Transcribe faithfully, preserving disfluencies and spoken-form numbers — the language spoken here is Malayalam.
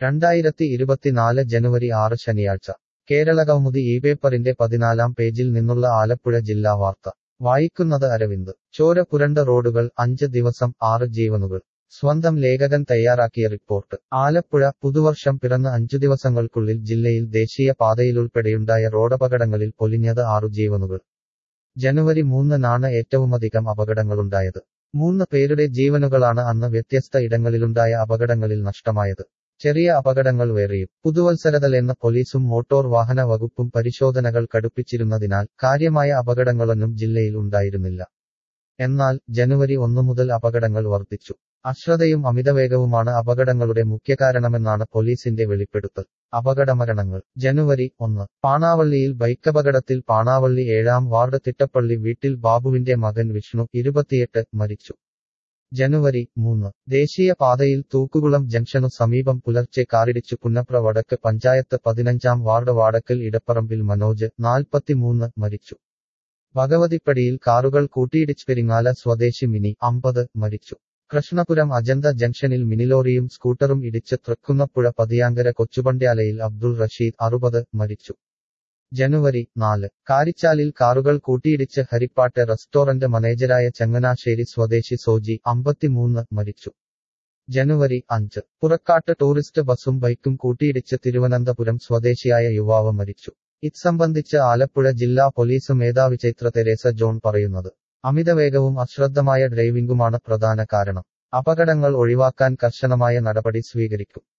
രണ്ടായിരത്തി ഇരുപത്തിനാല് ജനുവരി ആറ് ശനിയാഴ്ച കേരളകൗമുദി ഈ പേപ്പറിന്റെ പതിനാലാം പേജിൽ നിന്നുള്ള ആലപ്പുഴ ജില്ലാ വാർത്ത വായിക്കുന്നത് അരവിന്ദ്. ചോര പുരണ്ട റോഡുകൾ, അഞ്ച് ദിവസം ആറ് ജീവനുകൾ. സ്വന്തം ലേഖകൻ തയ്യാറാക്കിയ റിപ്പോർട്ട്. ആലപ്പുഴ. പുതുവർഷം പിറന്ന് അഞ്ചു ദിവസങ്ങൾക്കുള്ളിൽ ജില്ലയിൽ ദേശീയ പാതയിലുൾപ്പെടെയുണ്ടായ റോഡപകടങ്ങളിൽ പൊലിഞ്ഞത് ആറു ജീവനുകൾ. ജനുവരി മൂന്നിനാണ് ഏറ്റവുമധികം അപകടങ്ങളുണ്ടായത്. മൂന്ന് പേരുടെ ജീവനുകളാണ് അന്ന് വ്യത്യസ്ത ഇടങ്ങളിലുണ്ടായ അപകടങ്ങളിൽ നഷ്ടമായത്. ചെറിയ അപകടങ്ങൾ വേറെയും. പുതുവത്സരതലേന്ന് പോലീസും മോട്ടോർ വാഹന വകുപ്പും പരിശോധനകൾ കടുപ്പിച്ചിരുന്നതിനാൽ കാര്യമായ അപകടങ്ങളൊന്നും ജില്ലയിൽ ഉണ്ടായിരുന്നില്ല. എന്നാൽ ജനുവരി ഒന്ന് മുതൽ അപകടങ്ങൾ വർദ്ധിച്ചു. അശ്രദ്ധയും അമിതവേഗവുമാണ് അപകടങ്ങളുടെ മുഖ്യകാരണമെന്നാണ് പോലീസിന്റെ വെളിപ്പെടുത്തൽ. അപകടമരണങ്ങൾ. ജനുവരി ഒന്ന്. പാണാവള്ളിയിൽ ബൈക്കപകടത്തിൽ പാണാവള്ളി ഏഴാം വാർഡ് തിട്ടപ്പള്ളി വീട്ടിൽ ബാബുവിന്റെ മകൻ വിഷ്ണു, ഇരുപത്തിയെട്ട്, മരിച്ചു. ജനുവരി മൂന്ന്. ദേശീയ പാതയിൽ തൂക്കുകുളം ജംഗ്ഷനു സമീപം പുലർച്ചെ കാറിടിച്ചു പുന്നപ്ര വടക്ക് പഞ്ചായത്ത് പതിനഞ്ചാം വാർഡ് വാടക്കൽ ഇടപ്പറമ്പിൽ മനോജ്, നാൽപ്പത്തിമൂന്ന്, മരിച്ചു. ഭഗവതിപ്പടിയിൽ കാറുകൾ കൂട്ടിയിടിച്ച് പെരിങ്ങാല സ്വദേശി മിനി, അമ്പത്, മരിച്ചു. കൃഷ്ണപുരം അജന്ത ജംഗ്ഷനിൽ മിനിലോറിയും സ്കൂട്ടറും ഇടിച്ച് തൃക്കുന്നപ്പുഴ പതിയാങ്കര കൊച്ചുപണ്ട്യാലയിൽ അബ്ദുൾ റഷീദ്, അറുപത്, മരിച്ചു. ജനുവരി നാല്. കാരിച്ചാലിൽ കാറുകൾ കൂട്ടിയിടിച്ച് ഹരിപ്പാട്ട് റെസ്റ്റോറന്റ് മാനേജരായ ചങ്ങനാശ്ശേരി സ്വദേശി സോജി, അമ്പത്തിമൂന്ന്, മരിച്ചു. ജനുവരി അഞ്ച്. പുറക്കാട്ട് ടൂറിസ്റ്റ് ബസും ബൈക്കും കൂട്ടിയിടിച്ച് തിരുവനന്തപുരം സ്വദേശിയായ യുവാവ് മരിച്ചു. ഇത്സംബന്ധിച്ച് ആലപ്പുഴ ജില്ലാ പോലീസ് മേധാവി ചൈത്ര തെരേസ ജോൺ പറയുന്നത്, അമിതവേഗവും അശ്രദ്ധമായ ഡ്രൈവിംഗുമാണ് പ്രധാന കാരണം. അപകടങ്ങൾ ഒഴിവാക്കാൻ കർശനമായ നടപടി സ്വീകരിക്കും.